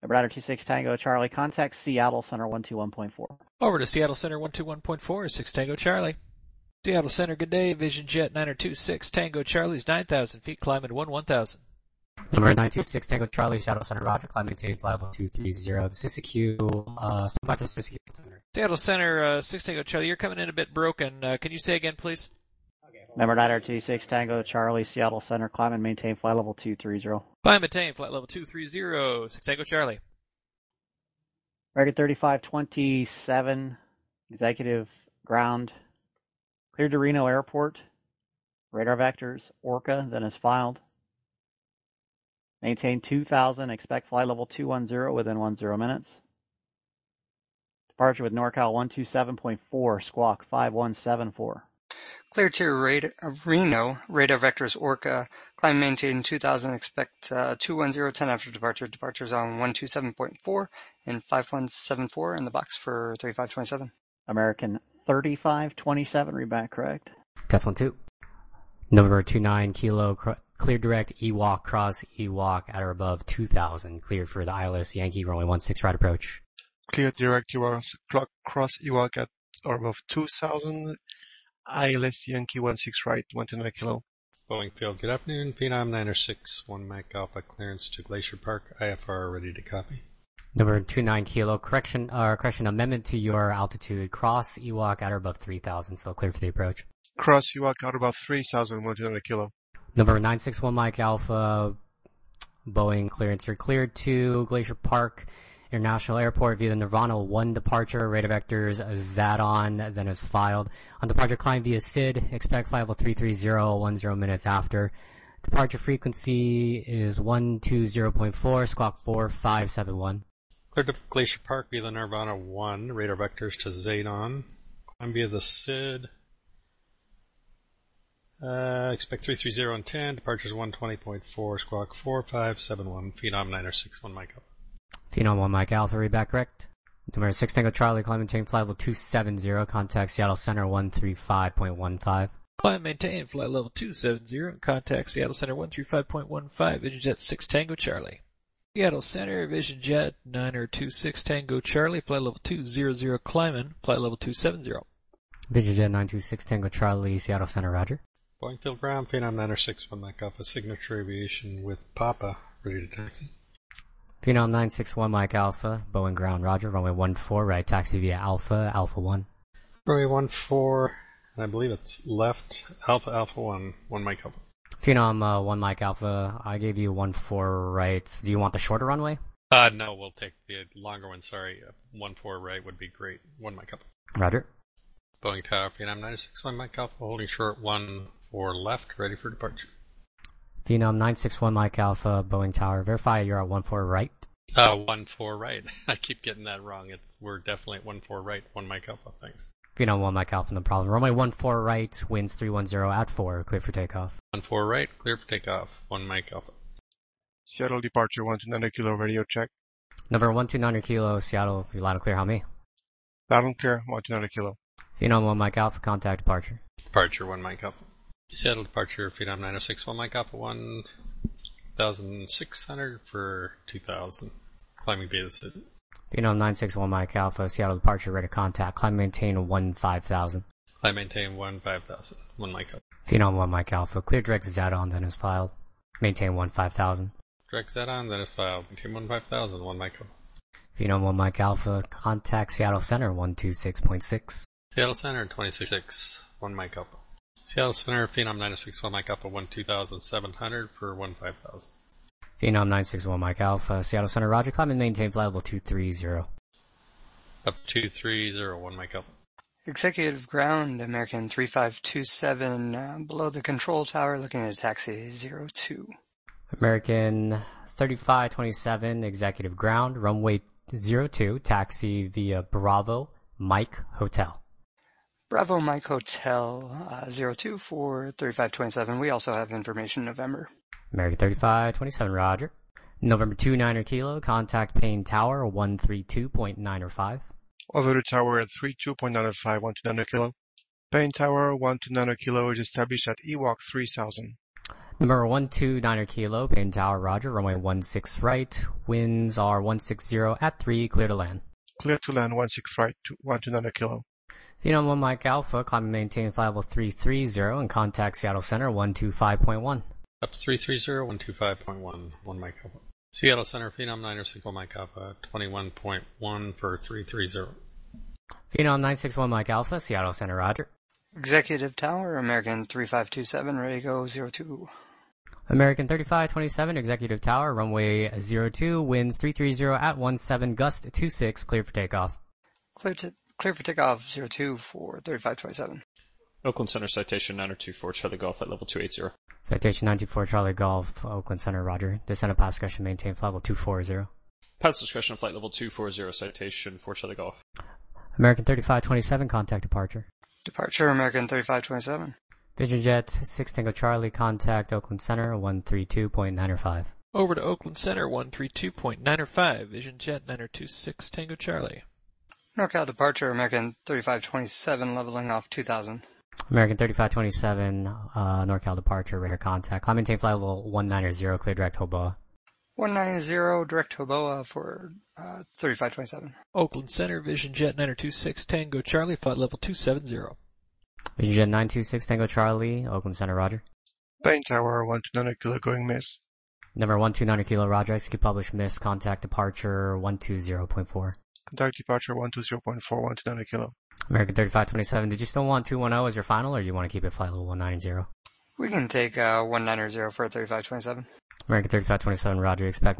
Rider 26 Tango Charlie, contact Seattle Center 121.4. Over to Seattle Center 121.4, 6 Tango Charlie. Seattle Center, good day. Vision Jet 9026 Tango Charlie's 9,000 feet, climbing 1000. Number 926 Tango Charlie, Seattle Center, Roger, climb maintain flight level 230. The Siskiyou, back to Siskiyou Center. Seattle Center, 6 Tango Charlie, you're coming in a bit broken. Can you say again, please? Number 926 Tango Charlie, Seattle Center, climb and maintain flight level 230. Climb and maintain flight level 230, 6 Tango Charlie. American 3527, executive ground, cleared to Reno Airport, radar vectors, Orca, then is filed. Maintain 2000, expect flight level 210 within 10 minutes. Departure with NorCal 127.4, squawk 5174. Clear to Reno, radar vectors Orca, climb maintain 2000, expect 210 after departure. Departures on 127.4 and 5174 in the box for 3527. American 3527, read back correct. Test 1-2. November 29 Kilo, clear direct Ewok, cross Ewok at or above 2000. Cleared for the ILS Yankee, runway 16 right approach. Clear direct Ewok, cross Ewok at or above 2000. ILS Yankee 16 right, 129 Kilo. Boeing Field, good afternoon. Phenom 906, 1 Mike Alpha, clearance to Glacier Park. IFR ready to copy. Number 29 Kilo, correction, amendment to your altitude. Cross Ewok at or above 3000, still clear for the approach. Cross Ewok at above 3000, 129 Kilo. Number 961 Mike Alpha, Boeing clearance. You're cleared to Glacier Park International Airport via the Nirvana 1 departure, radar vectors Zadon, then is filed. On departure, climb via SID, expect flight level 330, 10 minutes after. Departure frequency is 120.4, squawk 4571. Cleared to Glacier Park via the Nirvana 1, radar vectors to Zadon. Climb via the SID. Expect 330 and 10, departures 120.4, squawk 4571, Phenom 906, 1 Mike Alpha. Phenom 1 Mike Alpha, read back correct. Number 6 Tango Charlie, climb maintain flight level 270, contact Seattle Center 135.15. Climb maintain flight level 270, contact Seattle Center 135.15, Vision Jet 6 Tango Charlie. Seattle Center, Vision Jet 926 Tango Charlie, flight level 200, climbing, flight level 270. Vision Jet 926 Tango Charlie, Seattle Center, roger. Boeing Field Ground, Phenom 906, 1 Mike Alpha, Signature Aviation with Papa, ready to taxi. Phenom 961 Mike Alpha, Boeing Ground, roger, runway 14 right, taxi via Alpha, Alpha 1. Runway 14, and I believe it's left, Alpha, Alpha 1, 1 Mike Alpha. Phenom 1 Mike Alpha, I gave you 14 right. Do you want the shorter runway? No, we'll take the longer one, sorry. 14 right would be great, 1 Mike Alpha. Roger. Boeing Tower, Phenom 961 Mike Alpha, holding short 14 left, ready for departure. Phenom 961 Mike Alpha, Boeing Tower, verify you're at 14 right. 14 right. I keep getting that wrong. We're definitely at 14 right, 1 Mike Alpha, thanks. Phenom 1 Mike Alpha, no problem. Runway 14 right, winds 310 at 4, clear for takeoff. 14 right, clear for takeoff, 1 Mike Alpha. Seattle departure 129 Kilo, radio check. Number 129 Kilo, Seattle, you loud and clear, how me? Loud and clear, 129 Kilo. Phenom 1 Mike Alpha, contact departure. Departure 1 Mike Alpha. Seattle departure, Phenom 906, 1 Mike Alpha, 1,600 for 2,000. Climbing via the SID. Phenom 961 Mike Alpha, Seattle departure, ready to contact. Climb maintain 15,000. Climb maintain 15,000, 1 Mike Alpha. Phenom 1 Mike Alpha, clear direct Zadon, then is filed. Maintain 15,000. Direct Zadon, then is filed. Maintain 15,000, 1 Mike Alpha. Phenom 1 Mike Alpha, contact Seattle Center 126.6. Seattle Center 26, 1 Mike Alpha. Seattle Center, Phenom 906, 1 Mike Alpha, 2,700 for 15,000. Phenom 961 Mike Alpha, Seattle Center, roger, climb and maintain flight level 230. Up 230, 1 Mike Alpha. Executive ground, American 3527, below the control tower, looking at a taxi 02. American 3527, executive ground, runway 02, taxi via Bravo Mike Hotel. Bravo Mike Hotel, 02 for 3527. We also have information November. American 3527, roger. November 29 Kilo, contact Payne Tower 132.905. Over the tower at 32.905, 129 Kilo. Payne Tower 129 Kilo is established at Ewok 3000. Number 129 Kilo, Payne Tower, Roger, runway 16 right, winds are 160 at 3, clear to land. Clear to land 16 right, 129 Kilo. Phenom 1 Mike Alpha, climb and maintain flight level 330 and contact Seattle Center 125.1. Up 330, 125.1, 1 Mike Alpha. Seattle Center, Phenom 961 Mike Alpha, 21.1 for 330. Phenom 961 Mike Alpha, Seattle Center, Roger. Executive Tower, American 3527, ready to go 02. American 3527, Executive Tower, runway 02, winds 330 at 17, gust 26, clear for takeoff. Clear for takeoff 02 for 3527. Oakland Center, citation 9024, Charlie Golf at level 280. Citation 94, Charlie Golf, Oakland Center, Roger. Descent of pass discretion, maintain flight level 240. Pass discretion, flight level 240, citation for Charlie Golf. American 3527, contact departure. Departure, American 3527. Vision Jet 6 Tango Charlie, contact Oakland Center 132.905. Over to Oakland Center, 132.905, Vision Jet 9026 Tango Charlie. NorCal departure, American 3527, leveling off 2000. American 3527, NorCal departure, radar contact. Climb maintain flight level 190, clear direct Hoboa. 190, direct Hoboa for 3527. Oakland Center, Vision Jet 9026 Tango Charlie, flight level 270. Vision Jet 926 Tango Charlie, Oakland Center, Roger. Payne Tower, 129 Kilo, going miss. Number 129 Kilo, Roger. Execute publish miss, contact departure 120.4. Contact departure 120.4, 129 Kilo. American 3527, did you still want 210 as your final, or do you want to keep it flight level 190? We can take 190 for 3527. American 3527, Roger. Expect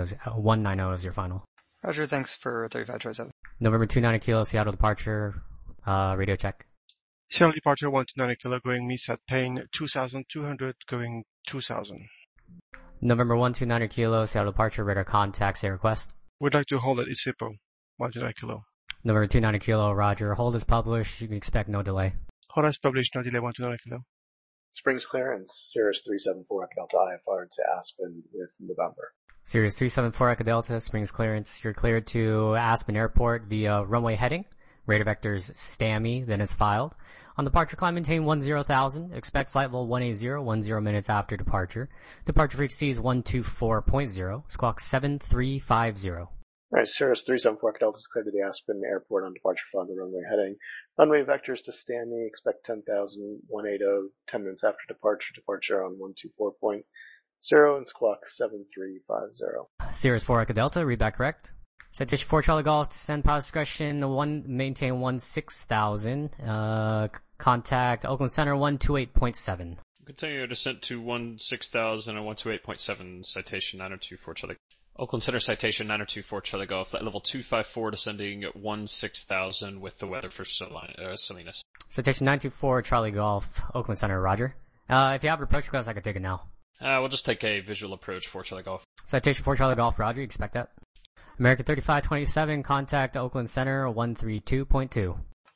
190 as your final. Roger, thanks for 3527. November 29 Kilo, Seattle departure, radio check. Seattle departure 129 Kilo, going miss at Payne 2200, going 2000. November 129 Kilo, Seattle departure, radar contact, say request. We'd like to hold at Isipo, 129 Kilo. November 29 Kilo, Roger. Hold is published. You can expect no delay. Hold as published, no delay, 129 Kilo. Springs clearance, Cirrus 374 Echo Delta IFR to Aspen with November. Cirrus 374 Echo Delta, Springs clearance. You're cleared to Aspen Airport via runway heading. Radar vectors STAMI, then is filed. On departure, climb maintain 10,000. Expect flight level 180, 10 minutes after departure. Departure frequency is 124.0. Squawk 7350. Alright, Cirrus 374 Echo Delta is cleared to the Aspen Airport on departure from the runway heading. Runway vectors to Stanley, expect 10,000, 180, 10 minutes after departure. Departure on 124.0 and squawk 7350. Cirrus 4 Echo Delta, read back correct. Citation 4 Charlie Golf, send pilot discretion, maintain 16,000, contact Oakland Center 128.7. Continue your descent to 16,000 and 128.7, citation 9024 Charlie. Oakland Center, citation 9024 Charlie Golf, flight level 254 descending 16,000 with the weather for Salinas. Citation 924 Charlie Golf, Oakland Center, Roger. If you have approach request, I can take it now. We'll just take a visual approach for Charlie Golf. Citation 4 Charlie Golf, Roger, you expect that. American 3527, contact Oakland Center 132.2.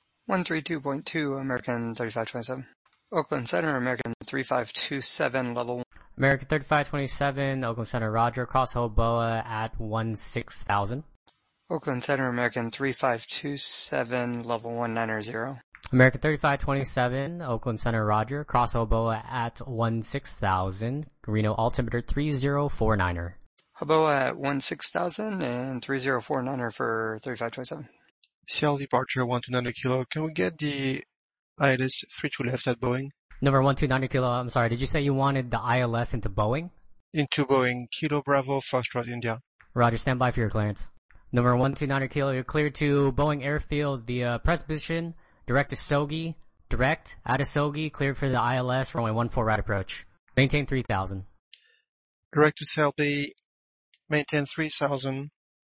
132.2, American 3527. Oakland Center, American 3527, level 1. American 3527, Oakland Center, Roger. Cross Hoboa at 16,000. Oakland Center, American 3527, level 190. American 3527, Oakland Center, Roger. Cross Hoboa at 16,000. Reno altimeter 3049er. Hoboa at 16,000 and 3049er for 3527. Seattle departure 129 Kilo. Can we get the ILS 32 left at Boeing? Number 129 Kilo, I'm sorry, did you say you wanted the ILS into Boeing? Into Boeing, Kilo Bravo, Foxtrot, India. Roger, stand by for your clearance. Number 129 Kilo, you're cleared to Boeing Airfield via present position, direct to Sogi, direct, out of Sogi, cleared for the ILS, runway 14 right approach. Maintain 3,000. Direct to Selby, maintain 3,000.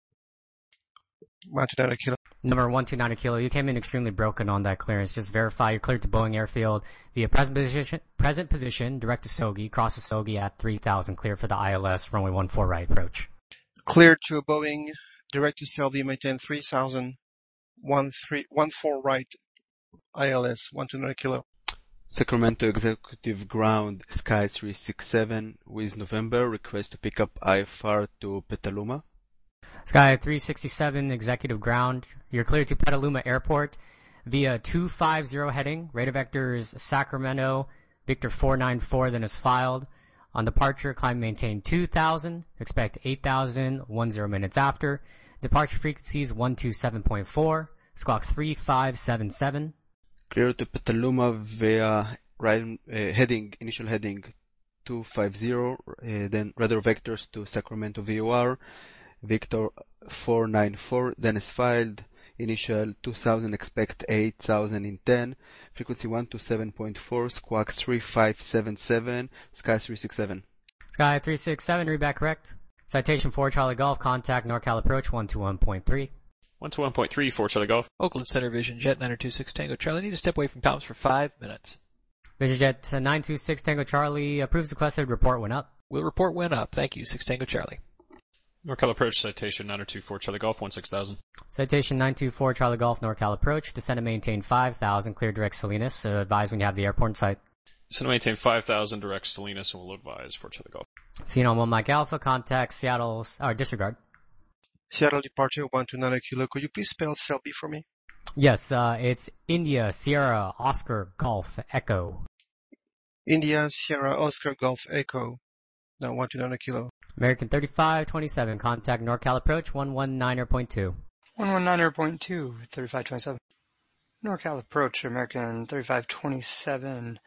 129 Kilo. Number 129 Kilo, you came in extremely broken on that clearance. Just verify you're cleared to Boeing Airfield via present position, direct to Sogi, cross to Sogi at 3,000, clear for the ILS, runway 14 right approach. Cleared to Boeing, direct to Selby, maintain 3,000, 14 right, ILS, 129 Kilo. Sacramento Executive Ground, Sky 367, with November, request to pick up IFR to Petaluma. Sky 367, Executive Ground. You're cleared to Petaluma Airport via 250 heading. Radar vectors Sacramento, Victor 494, then is filed. On departure, climb maintain 2000, expect 8000, 10 minutes after. Departure frequencies 127.4, squawk 3577. Clear to Petaluma via initial heading 250, then radar vectors to Sacramento VOR, Victor 494, then as filed, initial 2000, expect 8000 in 10, frequency 127.4, squawk 3577, Sky 367. Sky 367, read back correct. Citation 4 Charlie Golf, contact NorCal approach 121.3. 121.3 for Charlie Golf. Oakland Center Vision Jet 926 Tango Charlie. Need to step away from comms for 5 minutes. Vision Jet 926 Tango Charlie approves requested, report went up. Will report went up. Thank you, 6 Tango Charlie. NorCal approach citation 924 Charlie Golf 16000. Citation 924 Charlie Golf, NorCal approach, descend and maintain 5000, clear direct Salinas, advise when you have the airport in sight. Descend and maintain 5000 direct Salinas and will advise for Charlie Golf. Phenom 1 Mike Alpha, contact Seattle, disregard. Seattle departure 129 Kilo. Could you please spell Selby for me? Yes, it's India, Sierra, Oscar, Golf, Echo. India, Sierra, Oscar, Golf, Echo. Now 129 Kilo. American 3527, contact NorCal approach 119.2. 119.2, 3527. NorCal approach, American 3527,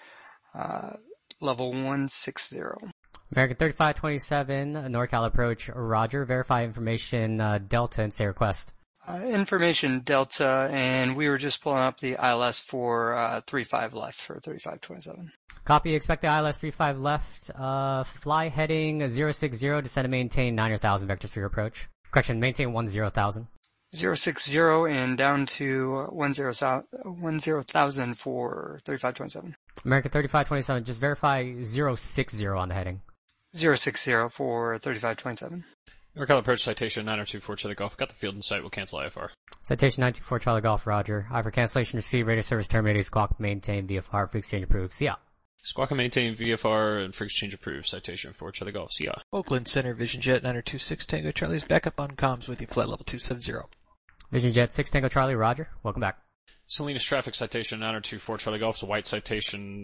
level 160. American 3527, NorCal approach, Roger. Verify information, Delta, and say request. Information Delta, and we were just pulling up the ILS for 35 left for 3527. Copy, expect the ILS 35 left, fly heading 060, descend and maintain 9,000 vectors for your approach. Correction, maintain 10,000. 060 and down to 10,000 for 3527. American 3527, just verify 060 on the heading. 060 for 3527. NorCal approach citation 924 Charlie Golf. Got the field in sight. We'll cancel IFR. Citation 924 Charlie Golf, Roger. IFR cancellation received, radio service terminated, squawk maintain, VFR, free exchange approved. See ya. Squawk and maintain VFR and free exchange approved. Citation for Charlie Golf. See ya. Oakland Center Vision Jet 926 Tango Charlie is back up on comms with you, flight level 270. Vision Jet 6 Tango Charlie, Roger. Welcome back. Salinas traffic citation 924 Charlie Golf. It's a white citation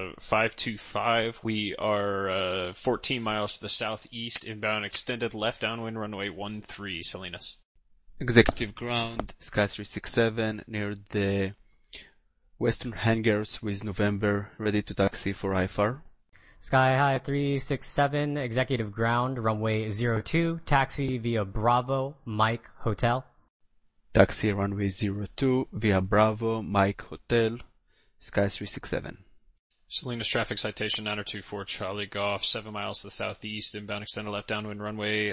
525. We are 14 miles to the southeast, inbound extended left downwind runway 13 Salinas. Executive ground, Sky 367, near the western hangars with November, ready to taxi for IFR. Sky High 367, executive ground, runway 02, taxi via Bravo, Mike, Hotel. Taxi runway 02 via Bravo, Mike Hotel, Sky 367. Salinas traffic citation 924 Charlie Golf, 7 miles to the southeast, inbound extended left downwind runway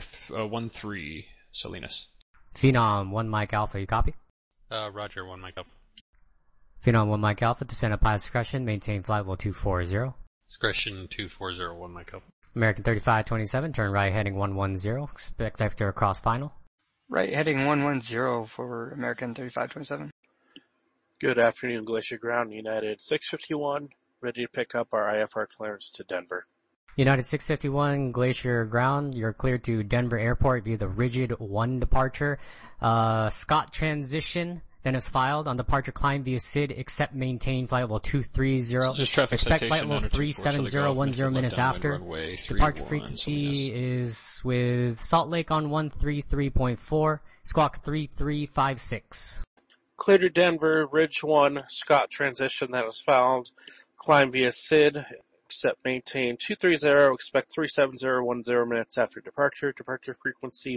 13 Salinas. Phenom 1 Mike Alpha, you copy? Roger, 1 Mike up. Phenom 1 Mike Alpha, descend at pilot discretion, maintain flight level 240. Discretion 240, 1 Mike up. American 3527, turn right heading 110, expect vector across final. Right heading 110 for American 3527. Good afternoon, Glacier Ground, United 651, ready to pick up our IFR clearance to Denver. United 651, Glacier Ground, you're cleared to Denver Airport via the Rigid 1 departure. Scott transition, then is filed. On departure, climb via SID, except maintain flight level 230. Expect flight level 370, 10 minutes after. Departure frequency is with Salt Lake on 133.4, squawk 3356. Clear to Denver, Ridge 1, Scott transition that is fouled. Climb via SID, except maintain 230, expect 370, 10 minutes after departure. Departure frequency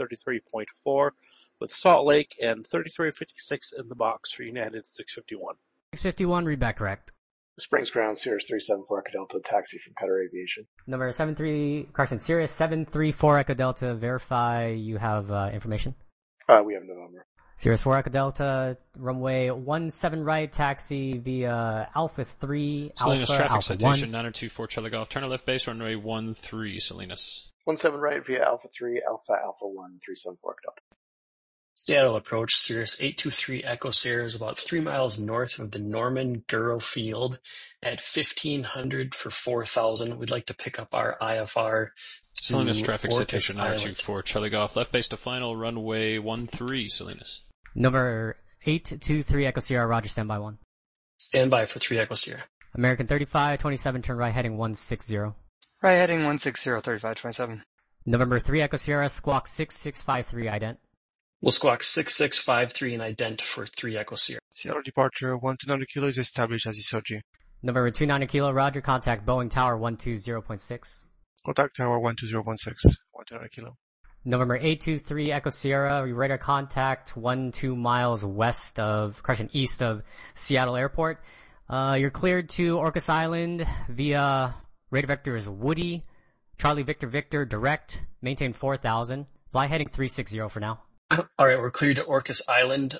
133.4 with Salt Lake and 3356 in the box for United 651. 651, read back correct. Springs Ground, Cirrus 374 Echo Delta, taxi from Qatar Aviation. Number Sirius 734 Echo Delta, verify you have information. We have November. Sirius 4 Echo Delta, runway 17 right, taxi via Alpha 3, Salinas Alpha, traffic Alpha citation 1. 924 Charlie Golf, turn left base runway 13 Salinas. 17 right via Alpha 3, Alpha, Alpha 1, 374 Echo Delta. Seattle approach, Cirrus 823 Echo Sierra is about 3 miles north of the Norman Gurrow Field at 1500 for 4000. We'd like to pick up our IFR to Salinas traffic Orcas citation 924 Charlie Golf, left base to final runway 13 Salinas. Number 823 Echo Sierra, Roger, standby 1. Stand by for 3 Echo Sierra. American 3527, turn right heading 160. Right heading 1603527. November 3 Echo Sierra, squawk 6653 ident. We'll squawk 6653 and ident for 3 Echo Sierra. Seattle departure 129 kilo is established as ESOG. November 29 Kilo, roger, contact Boeing Tower 120.6. Contact tower 12016, 129 kilo. November 823 Echo Sierra, radar contact 12 miles east of Seattle Airport. You're cleared to Orcas Island via radar vectors Woody, Charlie Victor Victor, direct, maintain 4,000. Fly heading 360 for now. Alright, we're cleared to Orcas Island.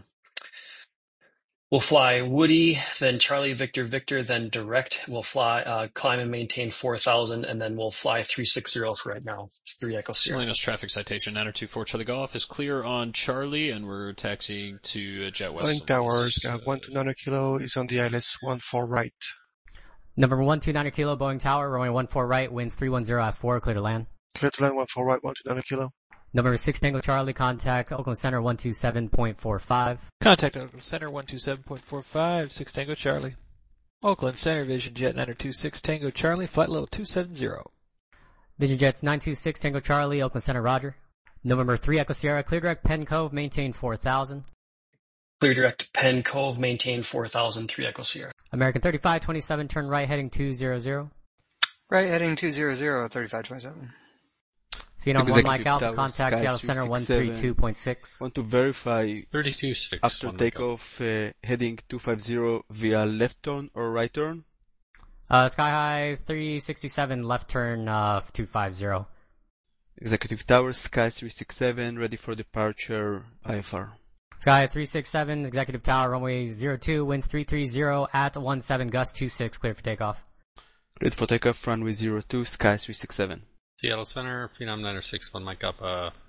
We'll fly Woody, then Charlie Victor Victor, then direct. We'll fly, climb and maintain 4,000, and then we'll fly 360 for right now. 3 Echo Sierra. Salinas traffic citation 924 Charlie Golf is clear on Charlie, and we're taxiing to Jet West. Boeing towers 129 kilo is on the ILS 14 right. Number 129 Kilo, Boeing Tower, runway 14 right, winds 310 at 4, clear to land. Clear to land 14 right, 129 kilo. Number 6 Tango Charlie, contact Oakland Center 127.45. Contact Oakland Center 127.45, 6 Tango Charlie. Oakland Center, Vision Jet 926 Tango Charlie, flight level 270. Vision Jets 926 Tango Charlie, Oakland Center, roger. November 3 Echo Sierra, clear direct Penn Cove, maintain 4,000. Clear direct Penn Cove, maintain 4,000, 3 Echo Sierra. American 3527, turn right heading 200. Right heading 200, 3527. Phenom 1 Mike Alpha, contact Seattle Center 132.6. Want to verify 32.6. after takeoff heading 250 via left turn or right turn? Sky High 367, left turn 250. Executive Tower, Sky 367, ready for departure, IFR. Sky 367, Executive Tower, runway 02, winds 330 at 17, gust 26, clear for takeoff. Cleared for takeoff, runway 02, Sky 367. Seattle Center, Phenom 961 Mike up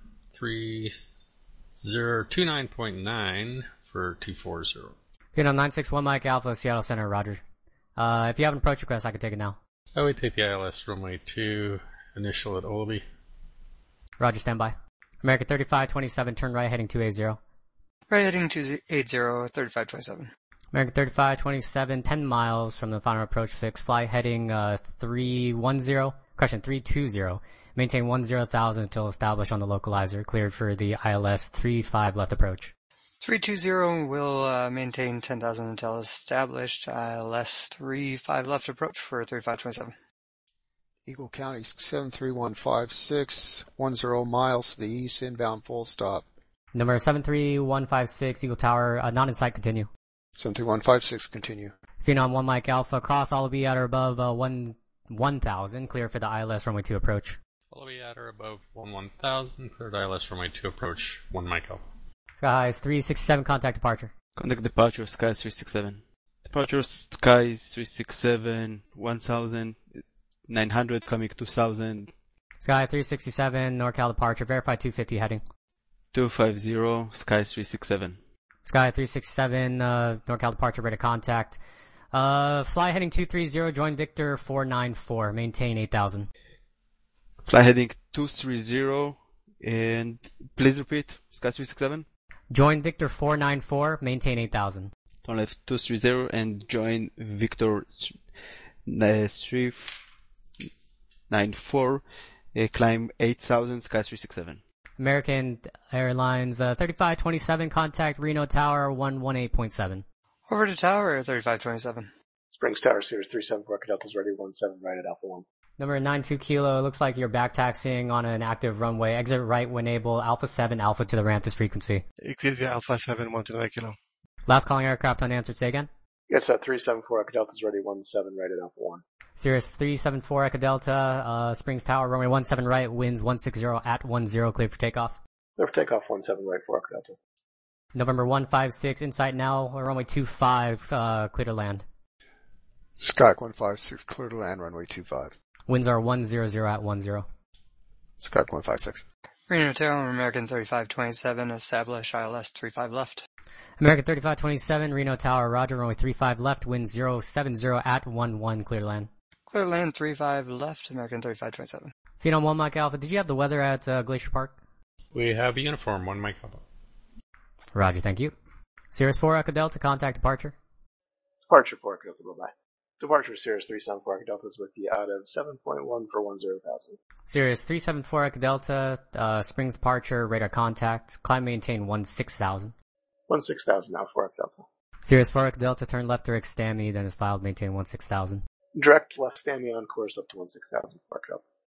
3029.9 for 240. Phenom 961 Mike Alpha, Seattle Center, roger. If you have an approach request, I can take it now. I would take the ILS runway 2, initial at Olby. Roger, standby. American 3527, turn right heading 280. Right heading 280, 3527. American 3527, 10 miles from the final approach fix, fly heading 320, maintain 10,000 until established on the localizer, cleared for the ILS 35 left approach. 320 will maintain 10,000 until established, ILS 35 left approach for 3527. Eagle County 73156, 10 miles to the east, inbound full stop. Number 73156, Eagle Tower, not in sight, continue. 73156, continue. Phenom 1 Mike Alpha, cross Allaby at or above 1,000, clear for the ILS runway 2 approach. Allaby at or above 1,000, cleared ILS runway 2 approach, 1 Mike up. Skies 367, contact departure. Contact departure, Sky 367. Departure, Sky 367, 1,900 coming 2,000. Sky 367, NorCal departure, verify 250 heading. 250, Sky 367. Sky 367, NorCal departure, ready to contact. Fly heading 230, join Victor 494, maintain 8,000. Fly heading 230, and please repeat, Sky 367. Join Victor 494, maintain 8,000. Turn left 230 and join Victor 394, climb 8,000, Sky 367. American Airlines 3527, contact Reno Tower 118.7. Over to Tower 3527. Springs Tower, Sears 374, Delta's ready 17 right at Alpha 1. Number 92 Kilo, it looks like you're back taxiing on an active runway. Exit right when able, Alpha 7, Alpha to the ramp this frequency. Exit via Alpha 7, 129 kilo. Last calling aircraft unanswered, say again. Yes, at 374, Delta's ready 17 right at Alpha 1. Cirrus 374 Echo Delta, Springs Tower, runway 17 right, winds 160 at 10, clear for takeoff. Clear for takeoff 17 right for Delta. November 156, insight now, runway 25, clear to land. Skype 156, clear to land, runway 25. Winds are 100 at 10. Skype 156. Reno Tower, American 3527, establish ILS 35 left. American 3527, Reno Tower, roger, runway 35 left, winds 070 at 11, clear to land. Clear to land 35 left, American 3527. Phenom 1 Mike Alpha, did you have the weather at Glacier Park? We have a uniform, 1 Mike up. Roger, thank you. Cirrus 4 Echo Delta, contact departure. Departure for Delta, bye-bye. Departure Cirrus 374 Echo Delta is with you out of 7.1 for 10,000. Cirrus 374 Echo Delta, springs departure, radar contact, climb maintain 16,000. 16,000 now for Echo Delta. Cirrus 4 Echo Delta, turn left direct STAMI, then is filed, maintain 16,000. Direct left standing on course up to 16,000 for Echo Delta.